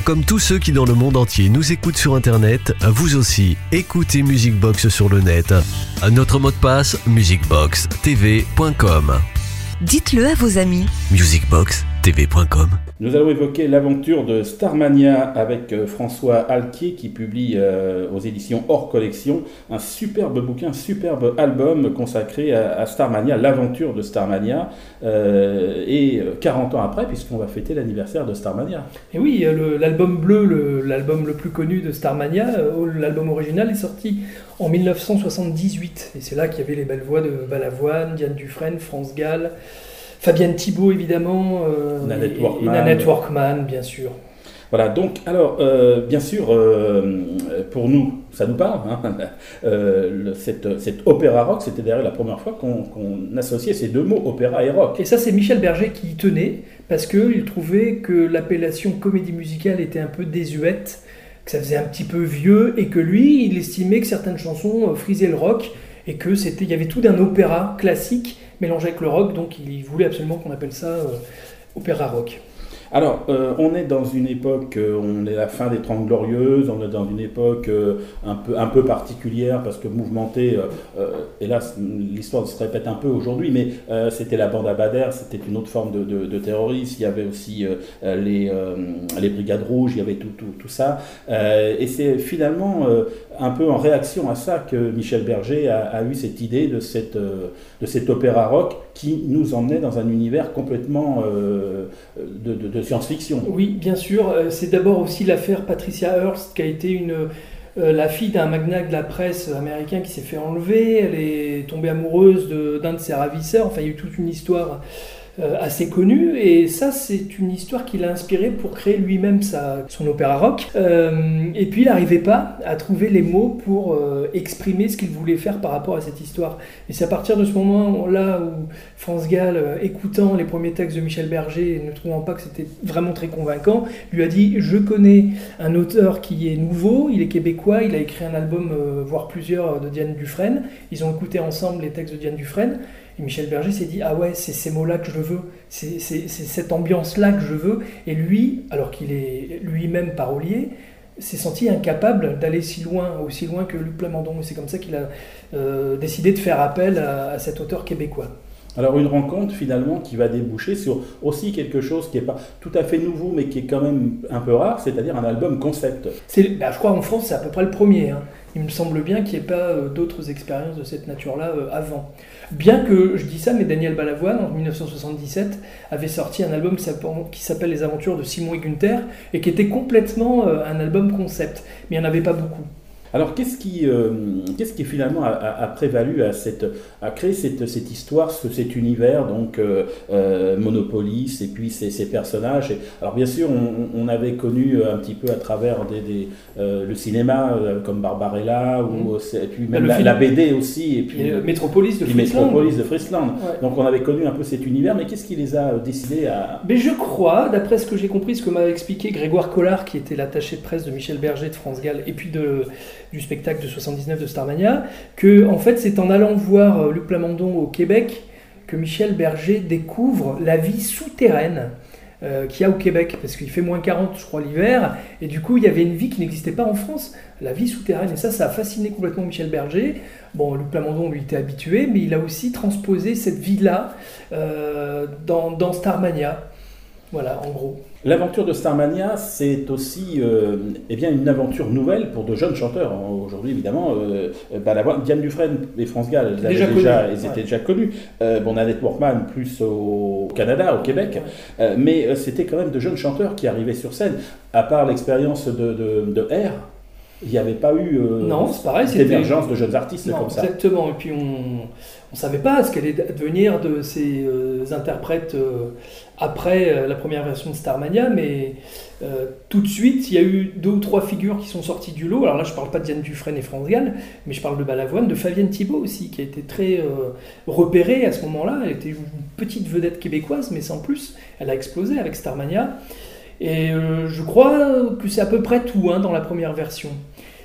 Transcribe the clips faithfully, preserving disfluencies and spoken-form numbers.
Comme tous ceux qui dans le monde entier nous écoutent sur internet, vous aussi, écoutez Musicbox sur le net. Notre mot de passe, musicbox t v point com. Dites-le à vos amis. musicbox t v point com. Nous allons évoquer l'aventure de Starmania avec euh, François Alquier qui publie euh, aux éditions Hors Collection un superbe bouquin, un superbe album consacré à, à Starmania, l'aventure de Starmania, euh, et quarante ans après, puisqu'on va fêter l'anniversaire de Starmania. Et oui, le, l'album bleu, le, l'album le plus connu de Starmania, euh, l'album original est sorti en dix-neuf cent soixante-dix-huit, et c'est là qu'il y avait les belles voix de Balavoine, Diane Dufresne, France Gall, Fabienne Thibault évidemment, euh, Nanette et, Workman. et Nanette Workman bien sûr. Voilà, donc, alors, euh, bien sûr, euh, pour nous, ça nous parle, hein, euh, le, cette, cette opéra rock, c'était d'ailleurs la première fois qu'on, qu'on associait ces deux mots, opéra et rock. Et ça, c'est Michel Berger qui y tenait, parce qu'il trouvait que l'appellation comédie musicale était un peu désuète, que ça faisait un petit peu vieux, et que lui, il estimait que certaines chansons frisaient le rock, et que c'était, il y avait tout d'un opéra classique mélangé avec le rock, donc il voulait absolument qu'on appelle ça euh, opéra rock. Alors, euh, on est dans une époque, euh, on est à la fin des Trente Glorieuses, on est dans une époque euh, un peu, un peu particulière parce que mouvementée, euh, euh, hélas, l'histoire se répète un peu aujourd'hui, mais euh, c'était la bande à Bader, c'était une autre forme de, de, de terrorisme, il y avait aussi euh, les, euh, les Brigades Rouges, il y avait tout, tout, tout ça, euh, et c'est finalement euh, un peu en réaction à ça que Michel Berger a, a eu cette idée de, cette, euh, de cet opéra rock qui nous emmenait dans un univers complètement euh, de, de, de science-fiction. Oui, bien sûr. C'est d'abord aussi l'affaire Patricia Hearst, qui a été une, euh, la fille d'un magnat de la presse américain qui s'est fait enlever. Elle est tombée amoureuse de, d'un de ses ravisseurs. Enfin, il y a eu toute une histoire euh, assez connue. Et ça, c'est une histoire qu'il a inspirée pour créer lui-même sa, son opéra rock. Euh, et puis, il n'arrivait pas à trouver les mots pour euh, exprimer ce qu'il voulait faire par rapport à cette histoire. Et c'est à partir de ce moment-là où France Gall, euh, écoutant les premiers textes de Michel Berger et ne trouvant pas que c'était vraiment très convaincant, lui a dit « Je connais un auteur qui est nouveau, il est québécois, il a écrit un album, euh, voire plusieurs, de Diane Dufresne. » Ils ont écouté ensemble les textes de Diane Dufresne. Et Michel Berger s'est dit « Ah ouais, c'est ces mots-là que je veux, c'est, c'est, c'est cette ambiance-là que je veux. » Et lui, alors qu'il est lui-même parolier, s'est senti incapable d'aller si loin, aussi loin que Luc Plamondon. Et c'est comme ça qu'il a euh, décidé de faire appel à, à cet auteur québécois. Alors une rencontre finalement qui va déboucher sur aussi quelque chose qui n'est pas tout à fait nouveau mais qui est quand même un peu rare, c'est-à-dire un album concept. C'est, bah, je crois en France c'est à peu près le premier. Hein. Il me semble bien qu'il n'y ait pas euh, d'autres expériences de cette nature-là euh, avant. Bien que, je dis ça, mais Daniel Balavoine, en dix-neuf cent soixante-dix-sept, avait sorti un album qui s'appelle Les Aventures de Simon et Gunther, et qui était complètement euh, un album concept, mais il n'y en avait pas beaucoup. Alors, qu'est-ce qui, euh, qu'est-ce qui finalement a, a, a prévalu à, cette, à créer cette, cette histoire, ce, cet univers, donc euh, euh, Monopolis, et puis ces, ces personnages. Et, alors, bien sûr, on, on avait connu un petit peu à travers des, des, euh, le cinéma, euh, comme Barbarella, ou, mmh. et puis même la, la B D aussi, et puis et, euh, Métropolis de Friesland. Métropolis de Friesland. Ouais. Donc, on avait connu un peu cet univers, mais qu'est-ce qui les a décidés à... Mais je crois, d'après ce que j'ai compris, ce que m'a expliqué Grégoire Collard, qui était l'attaché de presse de Michel Berger, de France Gall, et puis de... du spectacle de soixante-dix-neuf de Starmania, que en fait c'est en allant voir Luc Plamondon au Québec que Michel Berger découvre la vie souterraine euh, qu'il y a au Québec, parce qu'il fait moins quarante je crois l'hiver, et du coup il y avait une vie qui n'existait pas en France, la vie souterraine, et ça ça a fasciné complètement Michel Berger. Bon, Luc Plamondon lui était habitué, mais il a aussi transposé cette vie-là euh, dans, dans Starmania. Voilà, en gros. L'aventure de Starmania, c'est aussi euh, eh bien, une aventure nouvelle pour de jeunes chanteurs. Aujourd'hui, évidemment, euh, Balavoine, Diane Dufresne et France Gall, ils, déjà déjà, ils étaient ouais. déjà connus. Euh, bon, Nanette Workman, plus au Canada, au Québec. Ouais. Euh, mais euh, c'était quand même de jeunes chanteurs qui arrivaient sur scène. À part l'expérience de, de, de R, il n'y avait pas eu euh, non, c'est pareil, d'émergence de jeunes artistes non, comme ça. Exactement, et puis on ne savait pas ce qu'allait devenir de ces euh, interprètes euh, après euh, la première version de Starmania, mais euh, tout de suite, il y a eu deux ou trois figures qui sont sorties du lot. Alors là, je ne parle pas de Diane Dufresne et France Gall, mais je parle de Balavoine, de Fabienne Thibault aussi, qui a été très euh, repérée à ce moment-là. Elle était une petite vedette québécoise, mais sans plus. Elle a explosé avec Starmania. Et euh, je crois que c'est à peu près tout hein, dans la première version.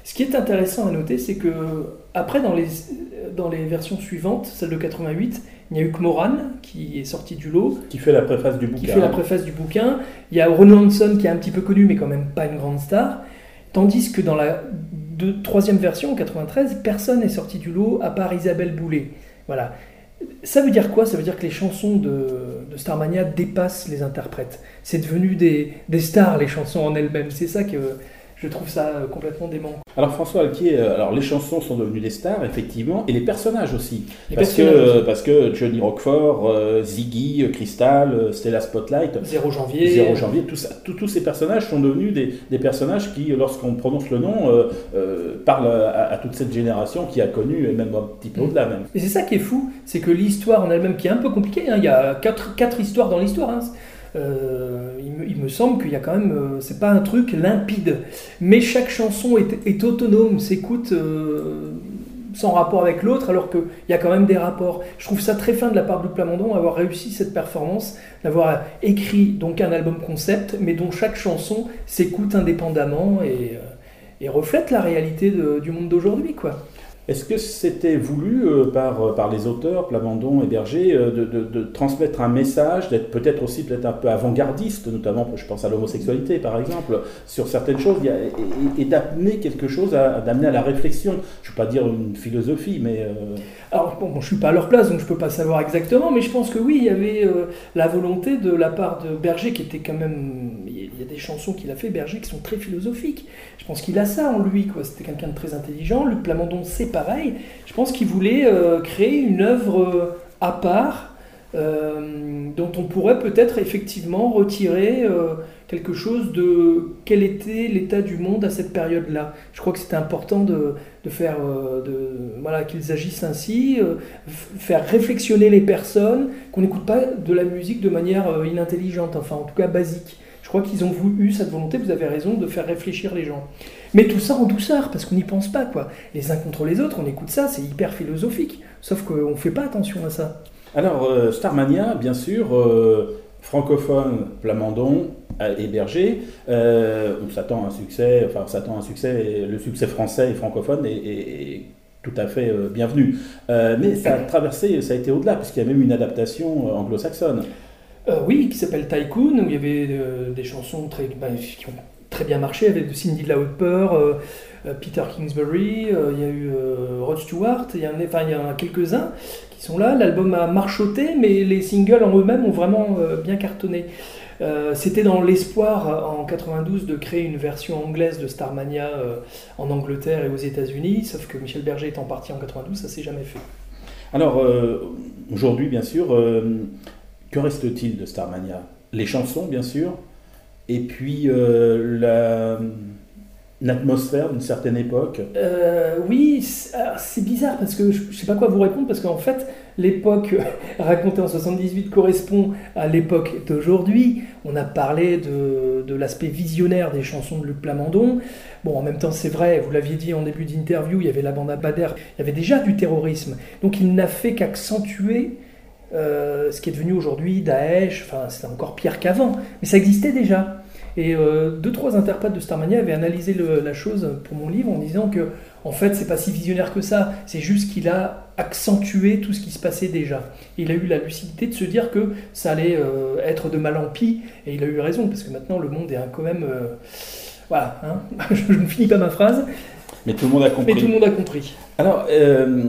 Ce qui est intéressant à noter, c'est que après, dans les, dans les versions suivantes, celle de quatre-vingt-huit, il n'y a eu que Moran qui est sorti du lot. Qui fait la préface du bouquin. Qui fait la préface du bouquin. Il y a Ron Hanson qui est un petit peu connu, mais quand même pas une grande star. Tandis que dans la de, troisième version, en quatre-vingt-treize, personne n'est sorti du lot à part Isabelle Boulay. Voilà. Ça veut dire quoi ? Ça veut dire que les chansons de, de Starmania dépassent les interprètes. C'est devenu des, des stars, les chansons en elles-mêmes. C'est ça que je trouve ça complètement dément. Alors François Alquier, alors les chansons sont devenues des stars, effectivement, et les personnages aussi. Les parce, personnages que, aussi. parce que Johnny Roquefort, euh, Ziggy, Crystal, euh, Stella Spotlight, Zéro janvier. Zéro janvier, tout ça, tout- tous ces personnages sont devenus des, des personnages qui, lorsqu'on prononce le nom, euh, euh, parlent à, à toute cette génération qui a connu, et même un petit peu au-delà même. Et c'est ça qui est fou, c'est que l'histoire en elle-même, qui est un peu compliquée, hein, il y a quatre, quatre histoires dans l'histoire, hein, euh, il, me, il me semble qu'il y a quand même, euh, c'est pas un truc limpide, mais chaque chanson est, est autonome, s'écoute euh, sans rapport avec l'autre, alors qu'il y a quand même des rapports. Je trouve ça très fin de la part de Luc Plamondon d'avoir réussi cette performance, d'avoir écrit donc un album concept, mais dont chaque chanson s'écoute indépendamment et, euh, et reflète la réalité de- du monde d'aujourd'hui, quoi. Est-ce que c'était voulu euh, par, par les auteurs, Plamondon et Berger, euh, de, de- de transmettre un message, d'être peut-être aussi peut-être un peu avant-gardiste, notamment, je pense à l'homosexualité par exemple, sur certaines choses, il y a- et, et d'amener quelque chose, à, d'amener à la réflexion. Je ne veux pas dire une philosophie, mais... euh, Alors, bon, je ne suis pas à leur place, donc je ne peux pas savoir exactement, mais je pense que oui, il y avait euh, la volonté de la part de Berger, qui était quand même... Il y a des chansons qu'il a fait, Berger, qui sont très philosophiques. Je pense qu'il a ça en lui, quoi. C'était quelqu'un de très intelligent. Luc Plamondon, c'est pareil. Je pense qu'il voulait euh, créer une œuvre euh, à part, euh, dont on pourrait peut-être effectivement retirer euh, quelque chose de quel était l'état du monde à cette période-là. Je crois que c'était important de, de faire, euh, de, voilà, qu'ils agissent ainsi, euh, f- faire réflexionner les personnes, qu'on n'écoute pas de la musique de manière euh, inintelligente, enfin en tout cas basique. Je crois qu'ils ont voulu, eu cette volonté, vous avez raison, de faire réfléchir les gens. Mais tout ça en douceur, parce qu'on n'y pense pas, quoi. Les uns contre les autres, on écoute ça, c'est hyper philosophique. Sauf qu'on ne fait pas attention à ça. Alors, euh, Starmania, bien sûr, euh, francophone, Plamondon euh, et Berger, euh, on s'attend à un succès, enfin on s'attend à un succès, et le succès français et francophone est, est- est tout à fait euh, bienvenu. Euh, mais ça a traversé, ça a été au-delà, puisqu'il y a même une adaptation euh, anglo-saxonne. Euh, oui, qui s'appelle Tycoon, où il y avait euh, des chansons très, bah, qui ont très bien marché, avec de Cyndi Lauper, euh, euh, Peter Kingsbury, euh, il y a eu euh, Rod Stewart, il y, en a, enfin, il y en a quelques-uns qui sont là. L'album a marchoté, mais les singles en eux-mêmes ont vraiment euh, bien cartonné. Euh, c'était dans l'espoir en quatre-vingt-douze de créer une version anglaise de Starmania euh, en Angleterre et aux États-Unis, sauf que Michel Berger étant parti en quatre-vingt-douze, ça s'est jamais fait. Alors, euh, aujourd'hui, bien sûr, euh, que reste-t-il de Starmania ? Les chansons, bien sûr, et puis euh, la, l'atmosphère d'une certaine époque. Euh, oui, c'est, alors, c'est bizarre parce que je ne sais pas quoi vous répondre parce qu'en fait, l'époque racontée en soixante-dix-huit correspond à l'époque d'aujourd'hui. On a parlé de, de l'aspect visionnaire des chansons de Luc Plamondon. Bon, en même temps, c'est vrai, vous l'aviez dit en début d'interview, il y avait la bande à Bader, il y avait déjà du terrorisme. Donc il n'a fait qu'accentuer euh, ce qui est devenu aujourd'hui Daesh, enfin c'est encore pire qu'avant, mais ça existait déjà. Et euh, deux, trois interprètes de Starmania avaient analysé le- la chose pour mon livre en disant que, en fait, c'est pas si visionnaire que ça, c'est juste qu'il a accentué tout ce qui se passait déjà. Et il a eu la lucidité de se dire que ça allait euh, être de mal en pis, et il a eu raison, parce que maintenant le monde est un- quand même. euh, voilà, hein. Je ne finis pas ma phrase, Mais tout le monde a compris. mais tout le monde a compris. Alors, euh,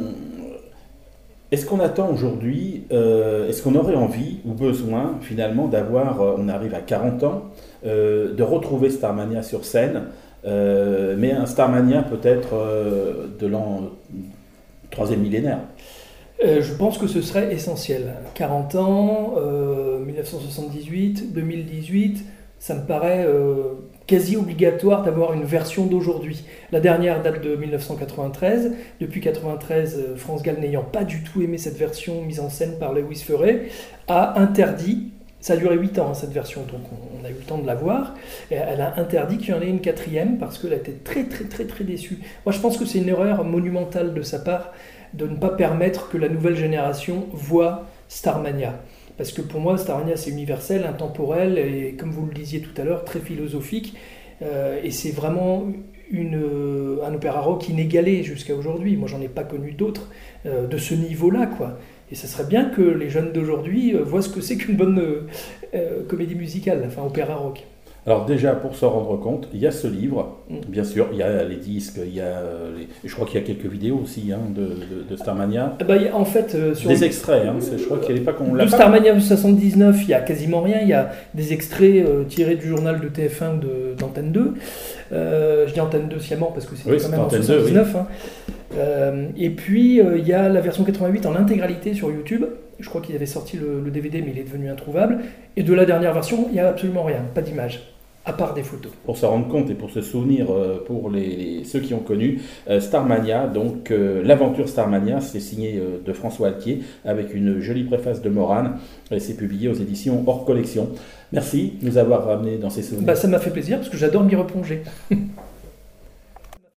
est-ce qu'on attend aujourd'hui, euh, est-ce qu'on aurait envie ou besoin finalement d'avoir, euh, on arrive à quarante ans, euh, de retrouver Starmania sur scène, euh, mais un Starmania peut-être euh, de l'an troisième millénaire. Euh, je pense que ce serait essentiel. quarante ans, euh, dix-neuf cent soixante-dix-huit, deux mille dix-huit, ça me paraît euh, quasi obligatoire d'avoir une version d'aujourd'hui. La dernière date de dix-neuf cent quatre-vingt-treize. Depuis quatre-vingt-treize, euh, France Gall, n'ayant pas du tout aimé cette version mise en scène par Lewis Ferré, a interdit, ça a duré huit ans hein, cette version, donc on, on a eu le temps de la voir, et elle a interdit qu'il y en ait une quatrième parce qu'elle était très très très très déçue. Moi je pense que c'est une erreur monumentale de sa part de ne pas permettre que la nouvelle génération voie Starmania. Parce que pour moi, Starmania, c'est universel, intemporel, et comme vous le disiez tout à l'heure, très philosophique. Euh, et c'est vraiment une, un opéra rock inégalé jusqu'à aujourd'hui. Moi, j'en ai pas connu d'autres euh, de ce niveau-là, quoi. Et ça serait bien que les jeunes d'aujourd'hui euh, voient ce que c'est qu'une bonne euh, euh, comédie musicale, enfin opéra rock. Alors déjà, pour s'en rendre compte, il y a ce livre, Mm. bien sûr, il y a les disques, il y a les... je crois qu'il y a quelques vidéos aussi hein, de, de, de Starmania. Ah bah, y a- en fait, euh, sur Des extraits, hein, c'est- je crois qu'à l'époque on l'a de pas. Starmania soixante-dix-neuf, il y a quasiment rien. Il y a des extraits euh, tirés du journal de T F un ou de- d'Antenne deux. Euh, je dis Antenne deux sciemment parce que c'était Oui, quand c'est même en Antenne deux, soixante-dix-neuf. hein. Euh, et puis euh, il y a la version quatre-vingt-huit en intégralité sur YouTube. Je crois qu'il avait sorti le, le D V D, mais il est devenu introuvable. Et de la dernière version, il n'y a absolument rien, pas d'image, à part des photos. Pour se rendre compte et pour se souvenir, euh, pour les, les- ceux qui ont connu euh, Starmania, donc euh, l'aventure Starmania, c'est signé euh, de François Altier avec une jolie préface de Morane et c'est publié aux éditions Hors Collection. Merci de nous avoir ramené dans ces souvenirs. Bah, ça m'a fait plaisir parce que j'adore m'y replonger.